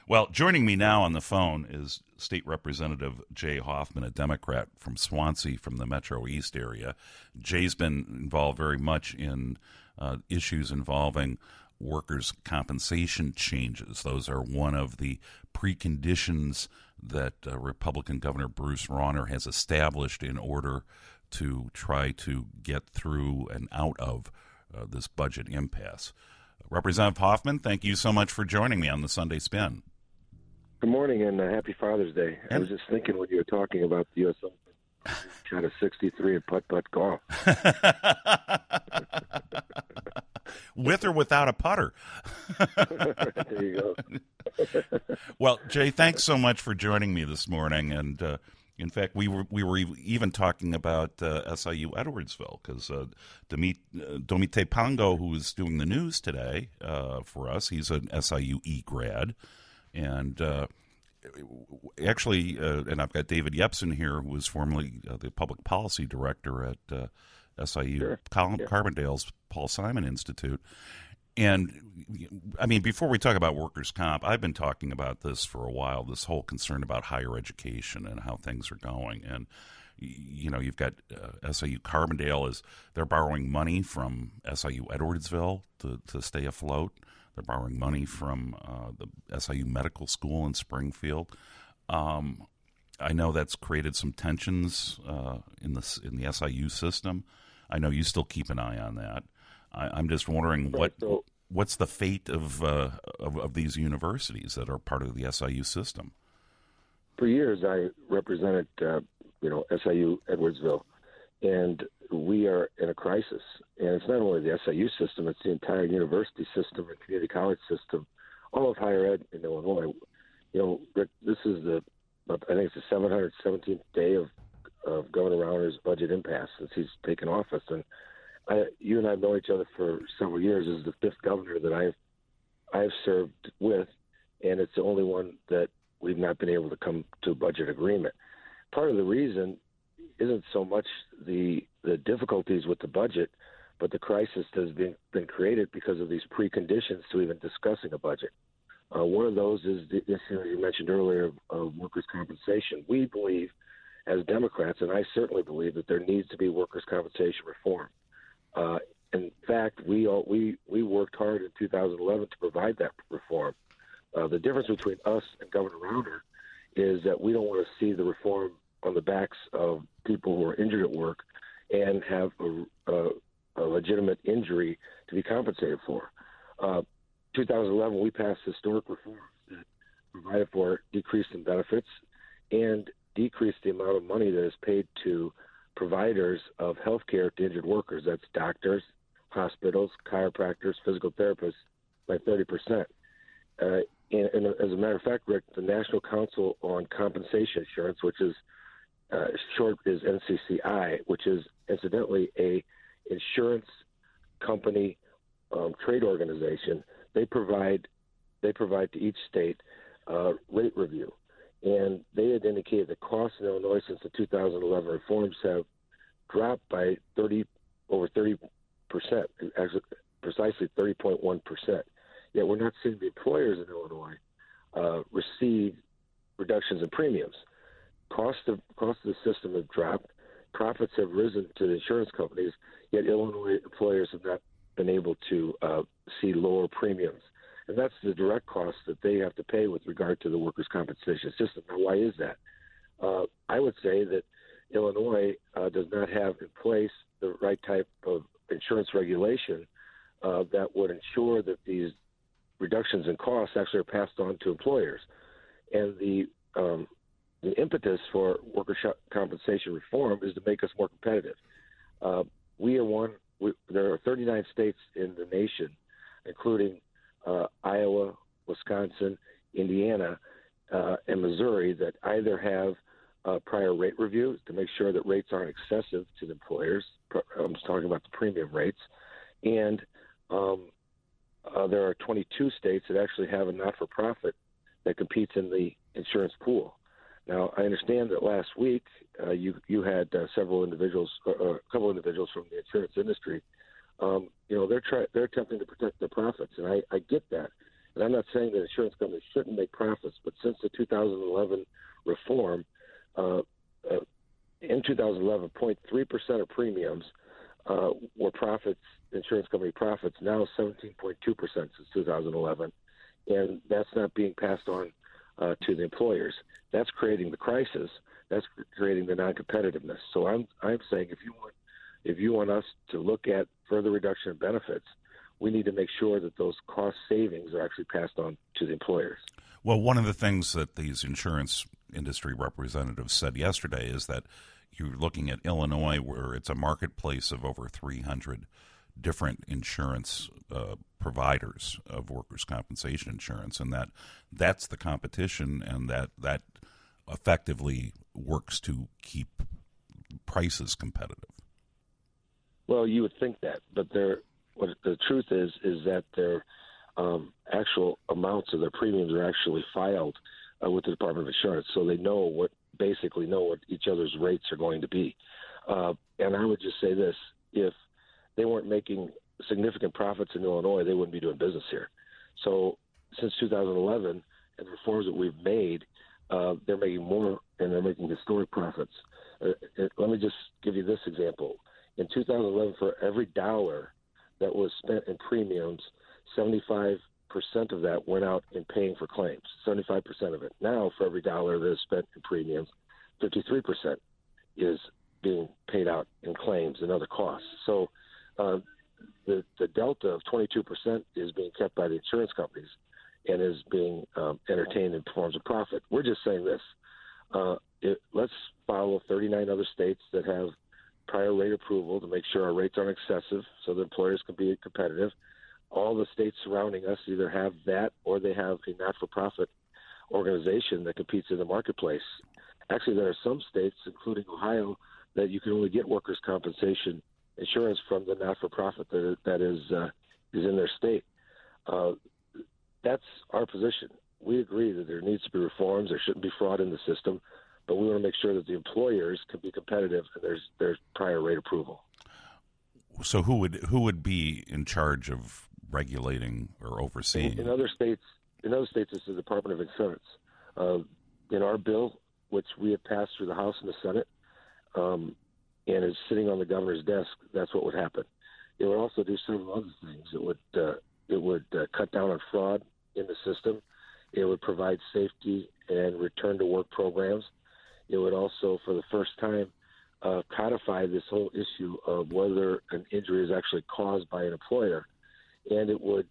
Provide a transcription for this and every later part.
Well, joining me now on the phone is State Representative Jay Hoffman, a Democrat from Swansea, from the Metro East area. Jay's been involved very much in issues involving workers' compensation changes. Those are one of the preconditions that Republican Governor Bruce Rauner has established in order to try to get through and out of this budget impasse. Representative Hoffman, thank you so much for joining me on the Sunday Spin. Good morning and happy Father's Day. I was just thinking when you were talking about the U.S. Open, shot a 63 at putt-putt golf. With or without a putter. There you go. Well, Jay, thanks so much for joining me this morning. And in fact, we were even talking about SIU Edwardsville because Domite Pongo, who is doing the news today for us, he's an SIU grad. And actually, and I've got David Yepsen here, who was formerly the public policy director at SIU Sure. Carbondale's Paul Simon Institute. And, I mean, before we talk about workers' comp, I've been talking about this for a while, this whole concern about higher education and how things are going. And, you know, you've got SIU Carbondale, they're borrowing money from SIU Edwardsville to stay afloat. They're borrowing money from the SIU Medical School in Springfield. I know that's created some tensions in the SIU system. I know you still keep an eye on that. I'm just wondering what's the fate of these universities that are part of the SIU system. For years, I represented SIU Edwardsville, and we are in a crisis. And it's not only the SIU system; it's the entire university system and community college system, all of higher ed in Illinois. You know, Rick, this is I think it's the 717th day of Governor Rauner's budget impasse since he's taken office, and you and I have known each other for several years. This is the fifth governor that I've served with, and it's the only one that we've not been able to come to a budget agreement. Part of the reason isn't so much the difficulties with the budget, but the crisis that has been created because of these preconditions to even discussing a budget. One of those is the issue you mentioned earlier of workers' compensation. We believe, as Democrats, and I certainly believe, that there needs to be workers' compensation reform. In fact, we worked hard in 2011 to provide that reform. The difference between us and Governor Rauner is that we don't want to see the reform on the backs of people who are injured at work and have a legitimate injury to be compensated for. 2011, we passed historic reforms that provided for decrease in benefits and decreased the amount of money that is paid to providers of health care to injured workers. That's doctors, hospitals, chiropractors, physical therapists, by 30%. And as a matter of fact, Rick, the National Council on Compensation Insurance, which is short is NCCI, which is incidentally a insurance company trade organization, they provide to each state rate review. And they had indicated that costs in Illinois since the 2011 reforms have dropped by over 30%, actually precisely 30.1%. Yet we're not seeing the employers in Illinois receive reductions in premiums. Costs of the system have dropped. Profits have risen to the insurance companies, yet Illinois employers have not been able to see lower premiums. And that's the direct cost that they have to pay with regard to the workers' compensation system. Now, why is that? I would say that Illinois does not have in place the right type of insurance regulation that would ensure that these reductions in costs actually are passed on to employers. And the impetus for workers' compensation reform is to make us more competitive. There are 39 states in the nation, including Iowa, Wisconsin, Indiana, and Missouri, that either have prior rate reviews to make sure that rates aren't excessive to the employers. I'm just talking about the premium rates. And there are 22 states that actually have a not-for-profit that competes in the insurance pool. Now, I understand that last week you had a couple individuals from the insurance industry. They're attempting to protect their profits, and I get that. And I'm not saying that insurance companies shouldn't make profits, but since the 2011 reform, in 2011, 0.3% of premiums were profits, insurance company profits, now 17.2% since 2011. And that's not being passed on to the employers. That's creating the crisis. That's creating the non-competitiveness. So I'm saying if you want us to look at further reduction of benefits, we need to make sure that those cost savings are actually passed on to the employers. Well, one of the things that these insurance industry representatives said yesterday is that you're looking at Illinois, where it's a marketplace of over 300 different insurance providers of workers' compensation insurance, and that's the competition, and that effectively works to keep prices competitive. Well, you would think that, but what the truth is that their actual amounts of their premiums are actually filed with the Department of Insurance, so they basically know what each other's rates are going to be. And I would just say this: if they weren't making significant profits in Illinois, they wouldn't be doing business here. So since 2011 and the reforms that we've made, they're making more, and they're making historic profits. Let me just give you this example. In 2011, for every dollar that was spent in premiums, 75% of that went out in paying for claims, 75% of it. Now, for every dollar that is spent in premiums, 53% is being paid out in claims and other costs. So the delta of 22% is being kept by the insurance companies and is being entertained in forms of profit. We're just saying this. Let's follow 39 other states that have prior rate approval to make sure our rates aren't excessive so the employers can be competitive. All the states surrounding us either have that or they have a not-for-profit organization that competes in the marketplace. Actually, there are some states, including Ohio, that you can only get workers' compensation insurance from the not-for-profit that is in their state. That's our position. We agree that there needs to be reforms. There shouldn't be fraud in the system, but we want to make sure that the employers can be competitive and there's prior rate approval. So who would be in charge of regulating or overseeing? In other states, it's the Department of Insurance. In our bill, which we have passed through the House and the Senate, and is sitting on the governor's desk, that's what would happen. It would also do several other things. It would cut down on fraud in the system. It would provide safety and return to work programs. It would also, for the first time, codify this whole issue of whether an injury is actually caused by an employer, and it would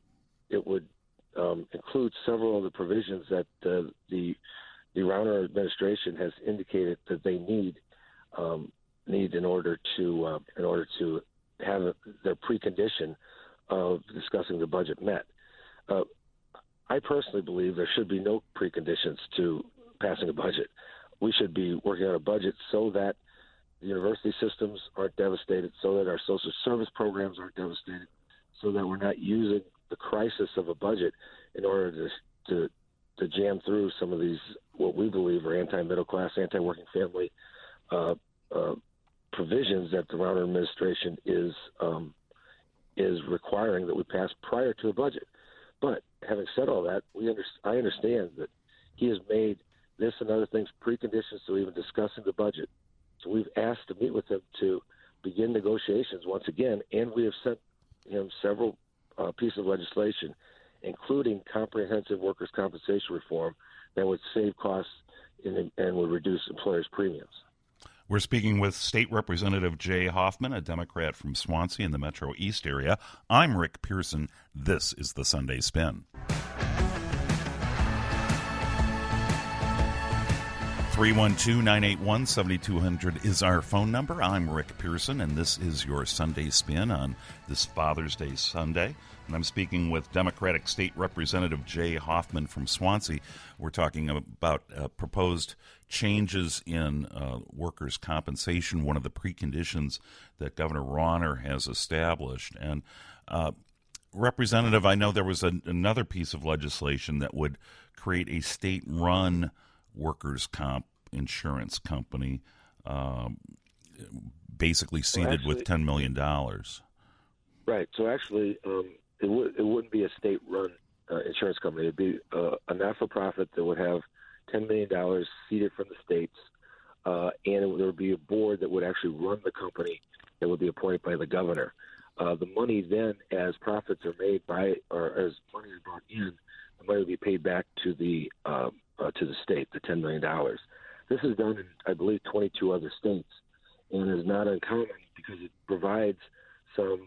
include several of the provisions that the Rauner administration has indicated that they need in order to have their precondition of discussing the budget met. I personally believe there should be no preconditions to passing a budget. We should be working on a budget so that the university systems aren't devastated, so that our social service programs aren't devastated, so that we're not using the crisis of a budget in order to jam through some of these, what we believe are anti-middle class, anti-working family provisions that the Rauner administration is requiring that we pass prior to a budget. But having said all that, I understand that he has made this and other things preconditions to even discussing the budget. So we've asked to meet with him to begin negotiations once again, and we have sent him several pieces of legislation, including comprehensive workers' compensation reform that would save costs and would reduce employers' premiums. We're speaking with State Representative Jay Hoffman, a Democrat from Swansea in the Metro East area. I'm Rick Pearson. This is the Sunday Spin. 312-981-7200 is our phone number. I'm Rick Pearson, and this is your Sunday Spin on this Father's Day Sunday. And I'm speaking with Democratic State Representative Jay Hoffman from Swansea. We're talking about proposed changes in workers' compensation, one of the preconditions that Governor Rauner has established. And Representative, I know there was another piece of legislation that would create a state-run workers' comp insurance company, basically seeded with $10 million. Right. So actually, it wouldn't be a state-run insurance company. It'd be a not-for-profit that would have $10 million seeded from the states, and there would be a board that would actually run the company that would be appointed by the governor. The money then, as profits are made or as money is brought in, the money would be paid back to the state, the $10 million. This is done in, I believe, 22 other states, and is not uncommon because it provides some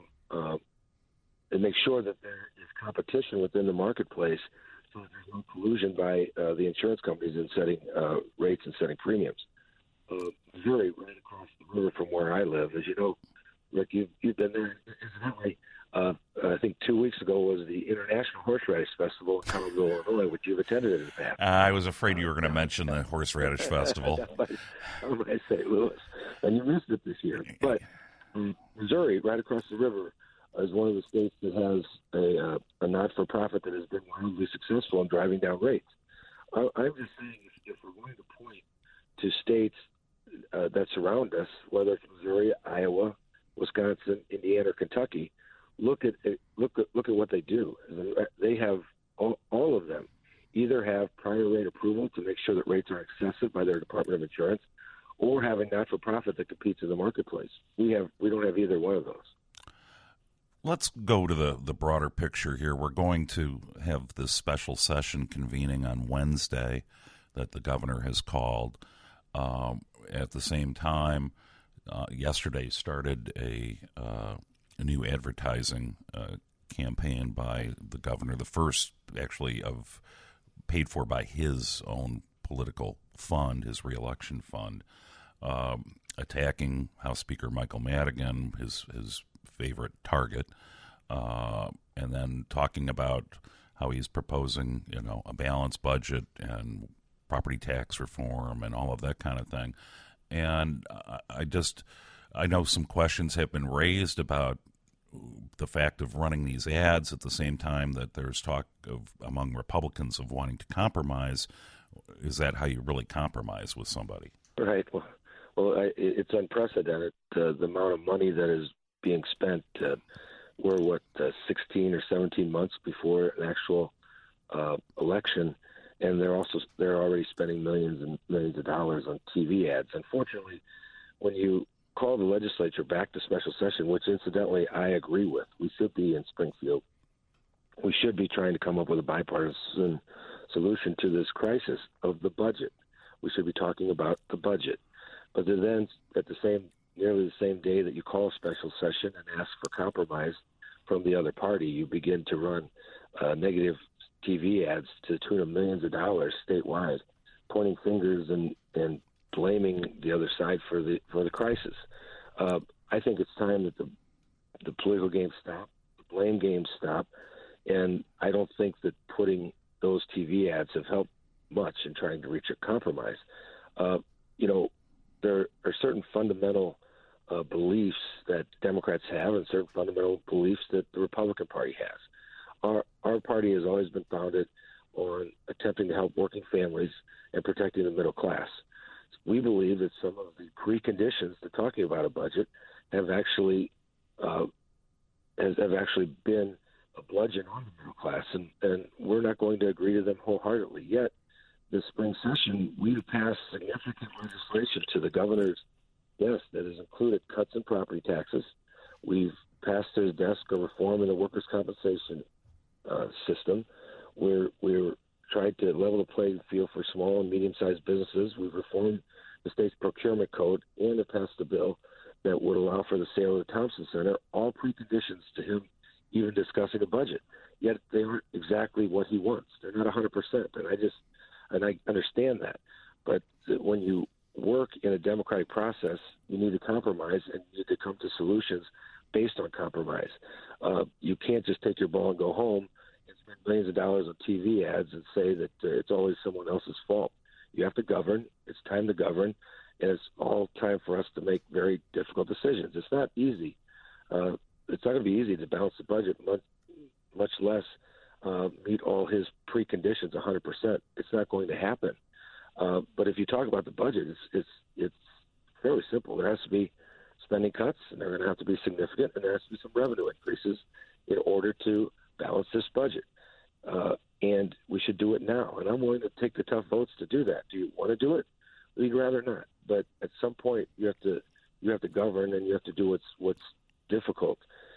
it makes sure that there is competition within the marketplace, so that there's no collusion by the insurance companies in setting rates and setting premiums. Missouri, right across the river from where I live, as you know, Rick, you've been there. Incidentally, I think 2 weeks ago was the International Horseradish Festival in Colorado, Illinois, which you've attended in the past. I was afraid you were going to mention the Horseradish Festival. I'm by St. Louis, and you missed it this year. But Missouri, right across the river, is one of the states that has a not-for-profit that has been wildly successful in driving down rates. I'm just saying, if we're going to point to states that surround us, whether it's Missouri, Iowa, Wisconsin, Indiana, or Kentucky, look at what they do. They have all of them either have prior rate approval to make sure that rates are excessive by their Department of Insurance, or have a not-for-profit that competes in the marketplace. We don't have either one of those. Let's go to the broader picture here. We're going to have this special session convening on Wednesday that the governor has called. At the same time, yesterday started a new advertising campaign by the governor, the first actually paid for by his own political fund, his reelection fund, attacking House Speaker Michael Madigan, his favorite target, and then talking about how he's proposing, a balanced budget and property tax reform and all of that kind of thing. And I know some questions have been raised about the fact of running these ads at the same time that there's talk among Republicans of wanting to compromise. Is that how you really compromise with somebody? Right. Well, it's unprecedented, the amount of money that is being spent. We're 16 or 17 months before an actual election, and they're already spending millions and millions of dollars on TV ads. Unfortunately, when you call the legislature back to special session, which incidentally I agree with, we should be in Springfield. We should be trying to come up with a bipartisan solution to this crisis of the budget. We should be talking about the budget. But then at nearly the same day that you call a special session and ask for compromise from the other party, you begin to run negative TV ads to the tune of millions of dollars statewide, pointing fingers and blaming the other side for the crisis. I think it's time that the political games stop, the blame games stop, and I don't think that putting those TV ads have helped much in trying to reach a compromise. There are certain fundamental beliefs that Democrats have and certain fundamental beliefs that the Republican Party has. Our party has always been founded on attempting to help working families and protecting the middle class. We believe that some of the preconditions to talking about a budget have actually been a bludgeon on the middle class, and we're not going to agree to them wholeheartedly. Yet, this spring session, we've passed significant legislation to the governor's desk that has included cuts in property taxes. We've passed to his desk a reform in the workers' compensation system. We're trying to level the playing field for small and medium-sized businesses. We've reformed the state's procurement code and have passed a bill that would allow for the sale of the Thompson Center, all preconditions to him even discussing a budget. Yet they aren't exactly what he wants. They're not 100%, and I understand that. But when you work in a democratic process, you need to compromise and you need to come to solutions based on compromise. You can't just take your ball and go home and spend millions of dollars on TV ads and say that it's always someone else's fault. You have to govern. It's time to govern, and it's all time for us to make very difficult decisions. It's not easy. It's not going to be easy to balance the budget, much less meet all his preconditions 100%. It's not going to happen. But if you talk about the budget, it's fairly simple. There has to be spending cuts, and they're going to have to be significant, and there has to be some revenue increases in order to balance this budget. and we should do it now. And I'm willing to take the tough votes to do that. Do you want to do it? We'd rather not. But at some point, you have to govern, and you have to do what's difficult.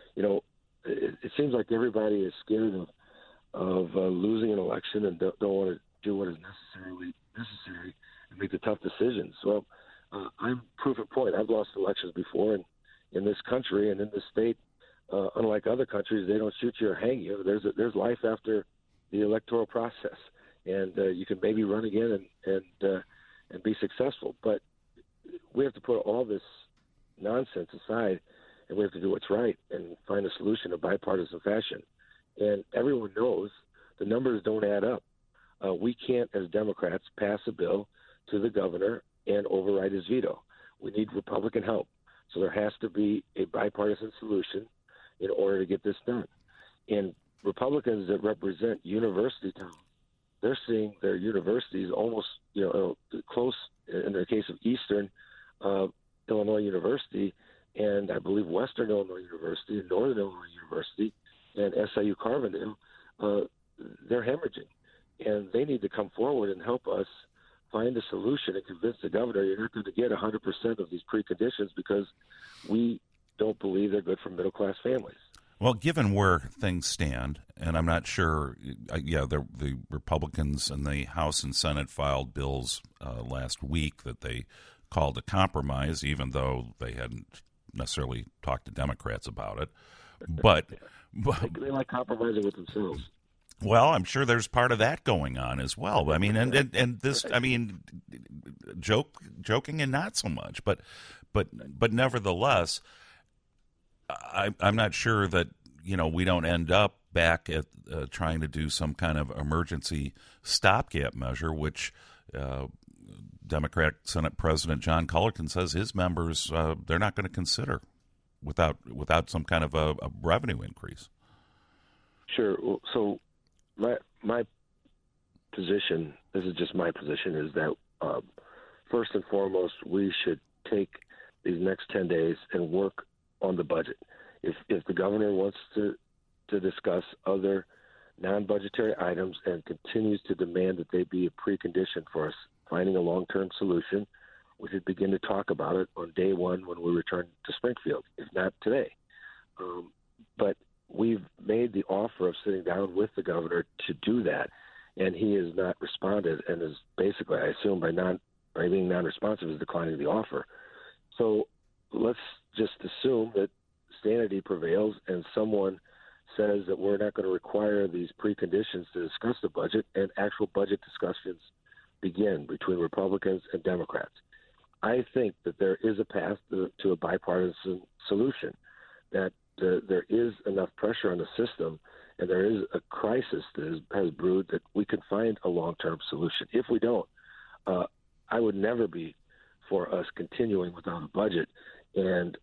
It seems like everybody is scared of losing an election and don't want to do what is necessary and make the tough decisions. Well, I'm proof in point. I've lost elections before, and in this country and in this state, unlike other countries, they don't shoot you or hang you. There's life after the electoral process, and you can maybe run again and be successful. But we have to put all this nonsense aside, and we have to do what's right and find a solution in bipartisan fashion. And everyone knows the numbers don't add up. We can't, as Democrats, pass a bill to the governor and override his veto. We need Republican help. So there has to be a bipartisan solution in order to get this done. And Republicans that represent university towns, they're seeing their universities almost, close, in the case of Eastern Illinois University, and I believe Western Illinois University and Northern Illinois University and SIU Carbondale, they're hemorrhaging. And they need to come forward and help us find a solution and convince the governor you're not going to get 100% of these preconditions because we don't believe they're good for middle-class families. Well, given where things stand, and I'm not sure, the Republicans in the House and Senate filed bills last week that they called a compromise, even though they hadn't necessarily talked to Democrats about it. But they like compromising with themselves. Well, I'm sure there's part of that going on as well. I mean, and this, I mean, joking and not so much, but nevertheless, I'm not sure that we don't end up back at trying to do some kind of emergency stopgap measure, which Democratic Senate President John Cullerton says his members they're not going to consider without some kind of a revenue increase. Sure. So my position, this is just my position, is that first and foremost, we should take these next 10 days and work on the budget. If the governor wants to discuss other non-budgetary items and continues to demand that they be a precondition for us finding a long-term solution, we should begin to talk about it on day one when we return to Springfield, if not today. But we've made the offer of sitting down with the governor to do that, and he has not responded and is basically, I assume, by being non-responsive, is declining the offer. So let's just assume that sanity prevails and someone says that we're not going to require these preconditions to discuss the budget, and actual budget discussions begin between Republicans and Democrats. I think that there is a path to a bipartisan solution, that there is enough pressure on the system and there is a crisis that has brewed that we can find a long-term solution. If we don't, I would never be for us continuing without a budget and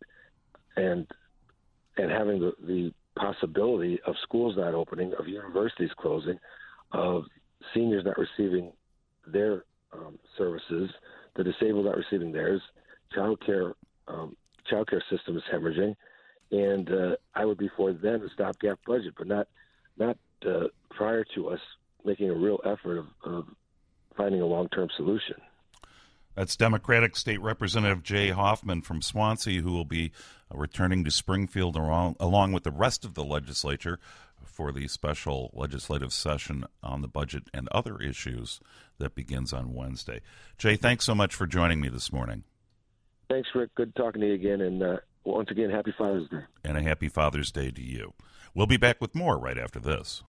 having the possibility of schools not opening, of universities closing, of seniors not receiving their services, the disabled not receiving theirs, childcare system is hemorrhaging, and I would be for then a stopgap budget, but not prior to us making a real effort of finding a long-term solution. That's Democratic State Representative Jay Hoffman from Swansea, who will be returning to Springfield along with the rest of the legislature for the special legislative session on the budget and other issues that begins on Wednesday. Jay, thanks so much for joining me this morning. Thanks, Rick. Good talking to you again. And once again, happy Father's Day. And a happy Father's Day to you. We'll be back with more right after this.